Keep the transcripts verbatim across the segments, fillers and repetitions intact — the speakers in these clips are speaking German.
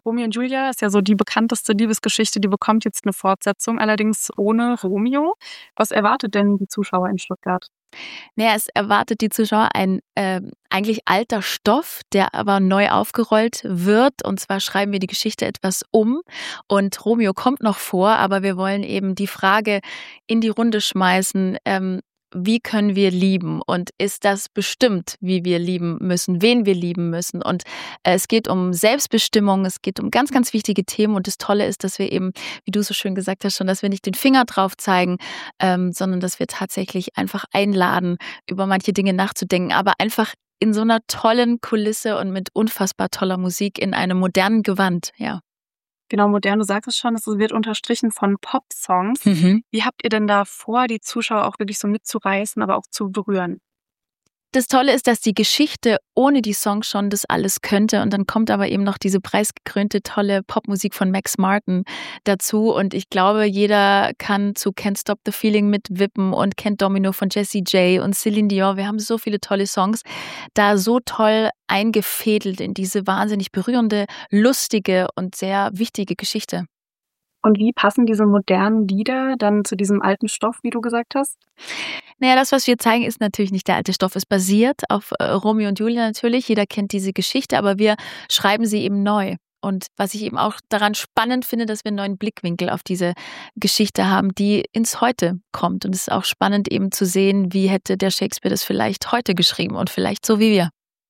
Romeo und Julia ist ja so die bekannteste Liebesgeschichte, die bekommt jetzt eine Fortsetzung, allerdings ohne Romeo. Was erwartet denn die Zuschauer in Stuttgart? Naja, es erwartet die Zuschauer ein äh, eigentlich alter Stoff, der aber neu aufgerollt wird. Und zwar schreiben wir die Geschichte etwas um. Und Romeo kommt noch vor, aber wir wollen eben die Frage in die Runde schmeißen, ähm, wie können wir lieben? Und ist das bestimmt, wie wir lieben müssen, wen wir lieben müssen? Und äh, es geht um Selbstbestimmung, es geht um ganz, ganz wichtige Themen. Und das Tolle ist, dass wir eben, wie du so schön gesagt hast schon, dass wir nicht den Finger drauf zeigen, ähm, sondern dass wir tatsächlich einfach einladen, über manche Dinge nachzudenken, aber einfach in so einer tollen Kulisse und mit unfassbar toller Musik in einem modernen Gewand, ja. Genau, modern, du sagst es schon, es wird unterstrichen von Pop-Songs. Mhm. Wie habt ihr denn da vor, die Zuschauer auch wirklich so mitzureißen, aber auch zu berühren? Das Tolle ist, dass die Geschichte ohne die Songs schon das alles könnte und dann kommt aber eben noch diese preisgekrönte tolle Popmusik von Max Martin dazu und ich glaube, jeder kann zu Can't Stop the Feeling mitwippen und Can't Domino von Jessie J und Celine Dion. Wir haben so viele tolle Songs da so toll eingefädelt in diese wahnsinnig berührende, lustige und sehr wichtige Geschichte. Und wie passen diese modernen Lieder dann zu diesem alten Stoff, wie du gesagt hast? Naja, das, was wir zeigen, ist natürlich nicht der alte Stoff. Es basiert auf äh, Romeo und Julia natürlich. Jeder kennt diese Geschichte, aber wir schreiben sie eben neu. Und was ich eben auch daran spannend finde, dass wir einen neuen Blickwinkel auf diese Geschichte haben, die ins Heute kommt. Und es ist auch spannend eben zu sehen, wie hätte der Shakespeare das vielleicht heute geschrieben und vielleicht so wie wir.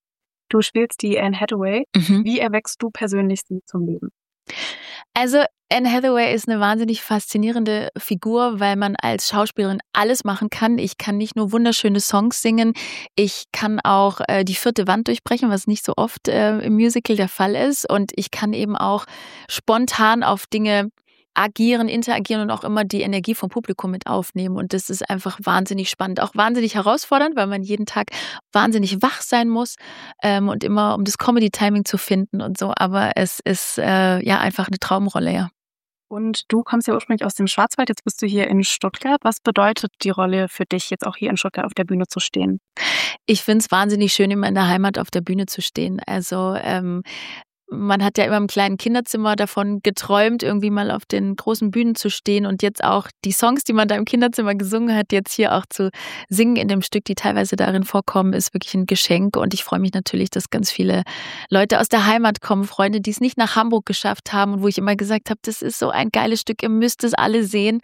Du spielst die Anne Hathaway. Mhm. Wie erweckst du persönlich sie zum Leben? Also Anne Hathaway ist eine wahnsinnig faszinierende Figur, weil man als Schauspielerin alles machen kann. Ich kann nicht nur wunderschöne Songs singen, ich kann auch äh, die vierte Wand durchbrechen, was nicht so oft äh, im Musical der Fall ist. Und ich kann eben auch spontan auf Dinge agieren, interagieren und auch immer die Energie vom Publikum mit aufnehmen. Und das ist einfach wahnsinnig spannend, auch wahnsinnig herausfordernd, weil man jeden Tag wahnsinnig wach sein muss ähm, und immer um das Comedy-Timing zu finden und so. Aber es ist äh, ja einfach eine Traumrolle, ja. Und du kommst ja ursprünglich aus dem Schwarzwald, jetzt bist du hier in Stuttgart. Was bedeutet die Rolle für dich, jetzt auch hier in Stuttgart auf der Bühne zu stehen? Ich finde es wahnsinnig schön, immer in der Heimat auf der Bühne zu stehen. Also ähm, man hat ja immer im kleinen Kinderzimmer davon geträumt, irgendwie mal auf den großen Bühnen zu stehen und jetzt auch die Songs, die man da im Kinderzimmer gesungen hat, jetzt hier auch zu singen in dem Stück, die teilweise darin vorkommen, ist wirklich ein Geschenk und ich freue mich natürlich, dass ganz viele Leute aus der Heimat kommen, Freunde, die es nicht nach Hamburg geschafft haben und wo ich immer gesagt habe, das ist so ein geiles Stück, ihr müsst es alle sehen,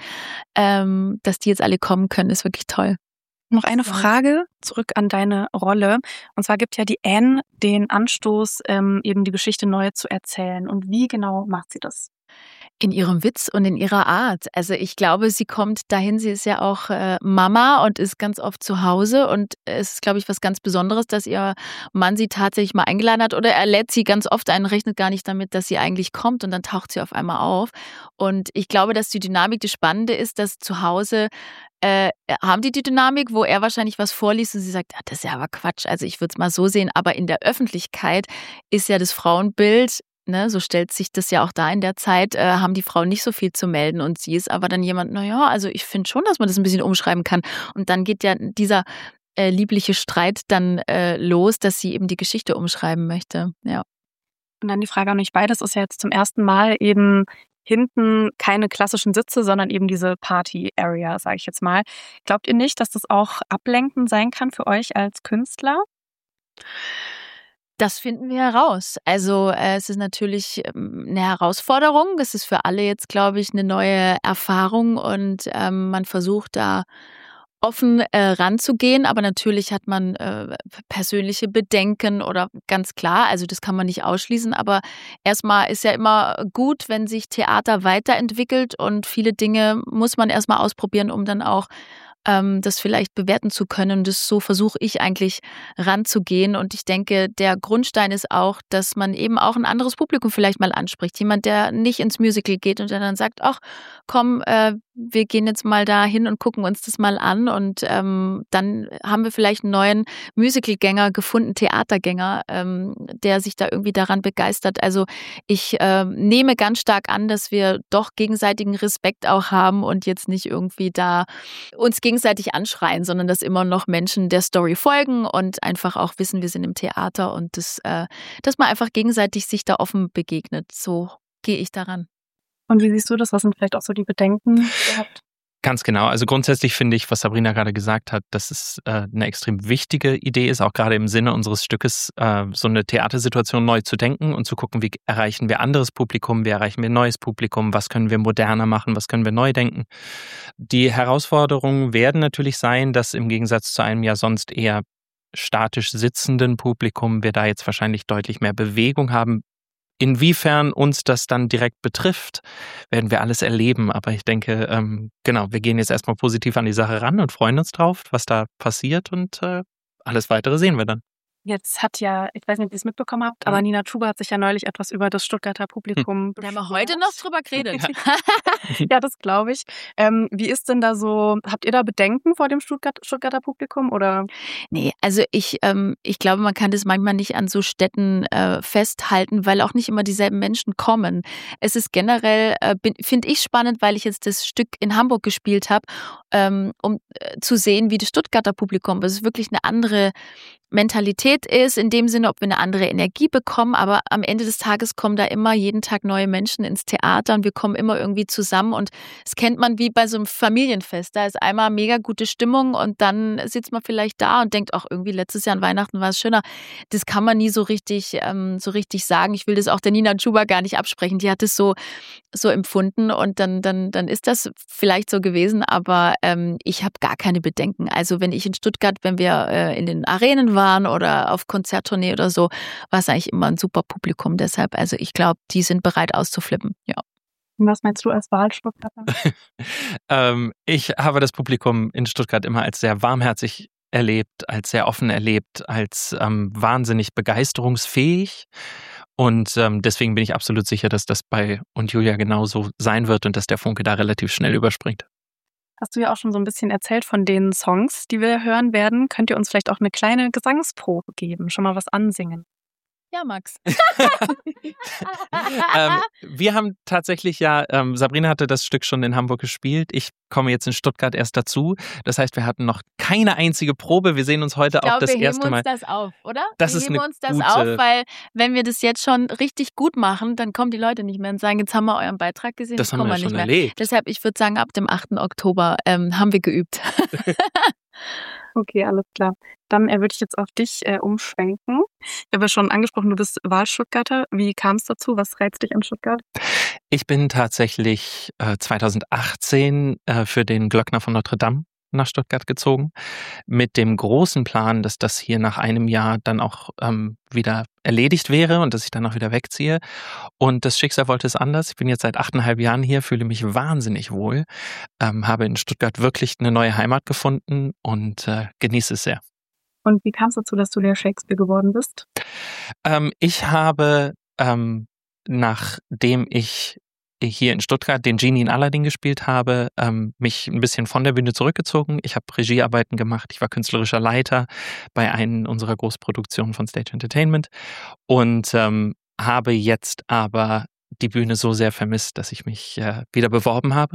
ähm, dass die jetzt alle kommen können, ist wirklich toll. Noch eine Frage zurück an deine Rolle. Und zwar gibt ja die Anne den Anstoß, ähm, eben die Geschichte neu zu erzählen. Und wie genau macht sie das? In ihrem Witz und in ihrer Art. Also ich glaube, sie kommt dahin, sie ist ja auch äh, Mama und ist ganz oft zu Hause und es ist, glaube ich, was ganz Besonderes, dass ihr Mann sie tatsächlich mal eingeladen hat oder er lädt sie ganz oft ein, rechnet gar nicht damit, dass sie eigentlich kommt und dann taucht sie auf einmal auf. Und ich glaube, dass die Dynamik das Spannende ist, dass zu Hause äh, haben die die Dynamik, wo er wahrscheinlich was vorliest und sie sagt, ah, das ist ja aber Quatsch, also ich würde es mal so sehen, aber in der Öffentlichkeit ist ja das Frauenbild, ne, so stellt sich das ja auch da in der Zeit, äh, haben die Frauen nicht so viel zu melden und sie ist aber dann jemand, naja, also ich finde schon, dass man das ein bisschen umschreiben kann und dann geht ja dieser äh, liebliche Streit dann äh, los, dass sie eben die Geschichte umschreiben möchte, ja. Und dann die Frage an euch beide, das ist ja jetzt zum ersten Mal eben hinten keine klassischen Sitze, sondern eben diese Party-Area, sage ich jetzt mal. Glaubt ihr nicht, dass das auch ablenkend sein kann für euch als Künstler? Das finden wir heraus. Also äh, es ist natürlich ähm, eine Herausforderung. Es ist für alle jetzt, glaube ich, eine neue Erfahrung und ähm, man versucht da offen äh, ranzugehen, aber natürlich hat man äh, persönliche Bedenken oder ganz klar, also das kann man nicht ausschließen, aber erstmal ist ja immer gut, wenn sich Theater weiterentwickelt und viele Dinge muss man erstmal ausprobieren, um dann auch ähm, das vielleicht bewerten zu können. Und das, so versuche ich eigentlich ranzugehen. Und ich denke, der Grundstein ist auch, dass man eben auch ein anderes Publikum vielleicht mal anspricht. Jemand, der nicht ins Musical geht und der dann sagt, ach komm, äh, wir gehen jetzt mal da hin und gucken uns das mal an. Und ähm, dann haben wir vielleicht einen neuen Musicalgänger gefunden, Theatergänger, ähm, der sich da irgendwie daran begeistert. Also ich äh, nehme ganz stark an, dass wir doch gegenseitigen Respekt auch haben und jetzt nicht irgendwie da uns gegen gegenseitig anschreien, sondern dass immer noch Menschen der Story folgen und einfach auch wissen, wir sind im Theater und das, äh, dass man einfach gegenseitig sich da offen begegnet. So gehe ich daran. Und wie siehst du das? Was sind vielleicht auch so die Bedenken, die ihr habt? Ganz genau. Also grundsätzlich finde ich, was Sabrina gerade gesagt hat, dass es äh, eine extrem wichtige Idee ist, auch gerade im Sinne unseres Stückes, äh, so eine Theatersituation neu zu denken und zu gucken, wie erreichen wir anderes Publikum, wie erreichen wir neues Publikum, was können wir moderner machen, was können wir neu denken. Die Herausforderungen werden natürlich sein, dass im Gegensatz zu einem ja sonst eher statisch sitzenden Publikum wir da jetzt wahrscheinlich deutlich mehr Bewegung haben. Inwiefern uns das dann direkt betrifft, werden wir alles erleben. Aber ich denke, ähm, genau, wir gehen jetzt erstmal positiv an die Sache ran und freuen uns drauf, was da passiert und äh, alles Weitere sehen wir dann. Jetzt hat ja, ich weiß nicht, ob ihr es mitbekommen habt, aber Nina Chuba hat sich ja neulich etwas über das Stuttgarter Publikum hm. Da haben wir heute noch drüber geredet. Ja, das glaube ich. Ähm, wie ist denn da so, habt ihr da Bedenken vor dem Stuttgart, Stuttgarter Publikum oder? Nee, also ich, ähm, ich glaube, man kann das manchmal nicht an so Städten äh, festhalten, weil auch nicht immer dieselben Menschen kommen. Es ist generell, äh, finde ich spannend, weil ich jetzt das Stück in Hamburg gespielt habe, ähm, um äh, zu sehen, wie das Stuttgarter Publikum, das ist wirklich eine andere Mentalität ist, in dem Sinne, ob wir eine andere Energie bekommen, aber am Ende des Tages kommen da immer jeden Tag neue Menschen ins Theater und wir kommen immer irgendwie zusammen und das kennt man wie bei so einem Familienfest. Da ist einmal mega gute Stimmung und dann sitzt man vielleicht da und denkt, auch irgendwie letztes Jahr an Weihnachten war es schöner. Das kann man nie so richtig, ähm, so richtig sagen. Ich will das auch der Nina Chuba gar nicht absprechen. Die hat es so, so empfunden und dann, dann, dann ist das vielleicht so gewesen, aber ähm, ich habe gar keine Bedenken. Also wenn ich in Stuttgart, wenn wir äh, in den Arenen waren, oder auf Konzerttournee oder so, war es eigentlich immer ein super Publikum. Deshalb, also ich glaube, die sind bereit auszuflippen. Ja. Und was meinst du als Wahlstuttgarter? ähm, ich habe das Publikum in Stuttgart immer als sehr warmherzig erlebt, als sehr offen erlebt, als ähm, wahnsinnig begeisterungsfähig. Und ähm, deswegen bin ich absolut sicher, dass das bei und Julia genauso sein wird und dass der Funke da relativ schnell überspringt. Hast du ja auch schon so ein bisschen erzählt von den Songs, die wir hören werden. Könnt ihr uns vielleicht auch eine kleine Gesangsprobe geben, schon mal was ansingen? Ja, Max. ähm, wir haben tatsächlich ja, ähm, Sabrina hatte das Stück schon in Hamburg gespielt. Ich komme jetzt in Stuttgart erst dazu. Das heißt, wir hatten noch keine einzige Probe. Wir sehen uns heute ich glaub, auch das erste Mal. Wir heben uns das auf, oder? Das wir ist heben eine uns das gute... auf, weil wenn wir das jetzt schon richtig gut machen, dann kommen die Leute nicht mehr und sagen, jetzt haben wir euren Beitrag gesehen, das jetzt haben kommen wir wir nicht schon mehr. Erlebt. Deshalb, ich würde sagen, ab dem achten Oktober ähm, haben wir geübt. Okay, alles klar. Dann äh, würde ich jetzt auf dich äh, umschwenken. Ich habe ja schon angesprochen, du bist Wahlstuttgarter. Wie kam es dazu? Was reizt dich an Stuttgart? Ich bin tatsächlich äh, zweitausendachtzehn äh, für den Glöckner von Notre Dame nach Stuttgart gezogen, mit dem großen Plan, dass das hier nach einem Jahr dann auch ähm, wieder erledigt wäre und dass ich dann auch wieder wegziehe. Und das Schicksal wollte es anders. Ich bin jetzt seit achteinhalb Jahren hier, fühle mich wahnsinnig wohl, ähm, habe in Stuttgart wirklich eine neue Heimat gefunden und äh, genieße es sehr. Und wie kam es dazu, dass du der Shakespeare geworden bist? Ähm, ich habe, ähm, nachdem ich hier in Stuttgart den Genie in Aladdin gespielt habe, ähm, mich ein bisschen von der Bühne zurückgezogen. Ich habe Regiearbeiten gemacht, ich war künstlerischer Leiter bei einer unserer Großproduktionen von Stage Entertainment und ähm, habe jetzt aber die Bühne so sehr vermisst, dass ich mich äh, wieder beworben habe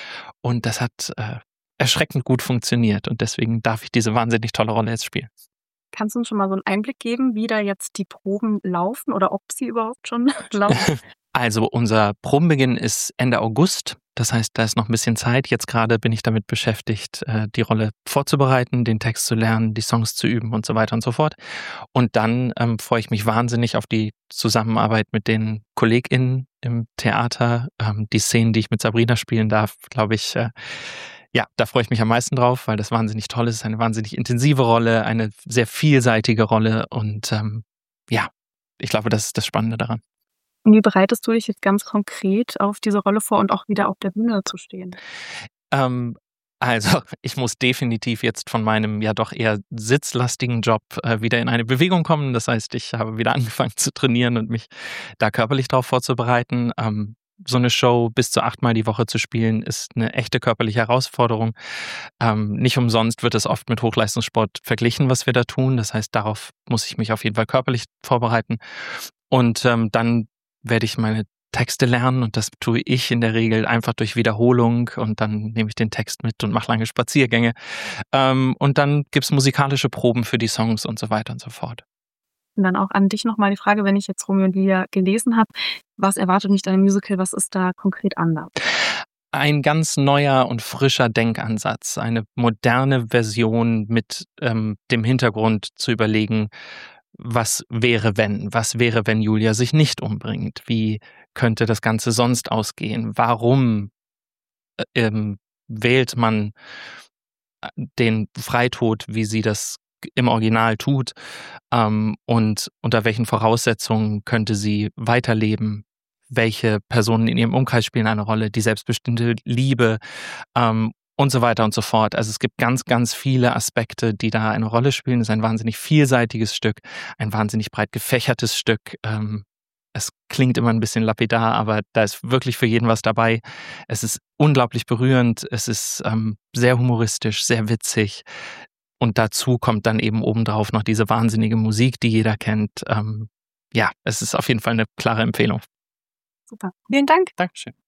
und das hat äh, erschreckend gut funktioniert und deswegen darf ich diese wahnsinnig tolle Rolle jetzt spielen. Kannst du uns schon mal so einen Einblick geben, wie da jetzt die Proben laufen oder ob sie überhaupt schon laufen? Also unser Probenbeginn ist Ende August. Das heißt, da ist noch ein bisschen Zeit. Jetzt gerade bin ich damit beschäftigt, die Rolle vorzubereiten, den Text zu lernen, die Songs zu üben und so weiter und so fort. Und dann ähm, freue ich mich wahnsinnig auf die Zusammenarbeit mit den KollegInnen im Theater. Ähm, die Szenen, die ich mit Sabrina spielen darf, glaube ich, äh, ja, da freue ich mich am meisten drauf, weil das wahnsinnig toll ist. Eine wahnsinnig intensive Rolle, eine sehr vielseitige Rolle. Und ähm, ja, ich glaube, das ist das Spannende daran. Und wie bereitest du dich jetzt ganz konkret auf diese Rolle vor und auch wieder auf der Bühne zu stehen? Ähm, also, ich muss definitiv jetzt von meinem ja doch eher sitzlastigen Job äh, wieder in eine Bewegung kommen. Das heißt, ich habe wieder angefangen zu trainieren und mich da körperlich darauf vorzubereiten. Ähm, so eine Show bis zu achtmal die Woche zu spielen, ist eine echte körperliche Herausforderung. Ähm, nicht umsonst wird es oft mit Hochleistungssport verglichen, was wir da tun. Das heißt, darauf muss ich mich auf jeden Fall körperlich vorbereiten. Und ähm, dann werde ich meine Texte lernen und das tue ich in der Regel einfach durch Wiederholung und dann nehme ich den Text mit und mache lange Spaziergänge. Ähm, und dann gibt's musikalische Proben für die Songs und so weiter und so fort. Und dann auch an dich nochmal die Frage, wenn ich jetzt Romeo und Julia gelesen habe, was erwartet mich dann im Musical, was ist da konkret anders? Ein ganz neuer und frischer Denkansatz, eine moderne Version mit ähm, dem Hintergrund zu überlegen, was wäre, wenn? Was wäre, wenn Julia sich nicht umbringt? Wie könnte das Ganze sonst ausgehen? Warum äh, ähm, wählt man den Freitod, wie sie das im Original tut? Ähm, und unter welchen Voraussetzungen könnte sie weiterleben? Welche Personen in ihrem Umkreis spielen eine Rolle? Die selbstbestimmte Liebe ähm, und so weiter und so fort. Also es gibt ganz, ganz viele Aspekte, die da eine Rolle spielen. Es ist ein wahnsinnig vielseitiges Stück, ein wahnsinnig breit gefächertes Stück. Ähm, es klingt immer ein bisschen lapidar, aber da ist wirklich für jeden was dabei. Es ist unglaublich berührend, es ist ähm, sehr humoristisch, sehr witzig. Und dazu kommt dann eben obendrauf noch diese wahnsinnige Musik, die jeder kennt. Ähm, ja, es ist auf jeden Fall eine klare Empfehlung. Super. Vielen Dank. Dankeschön.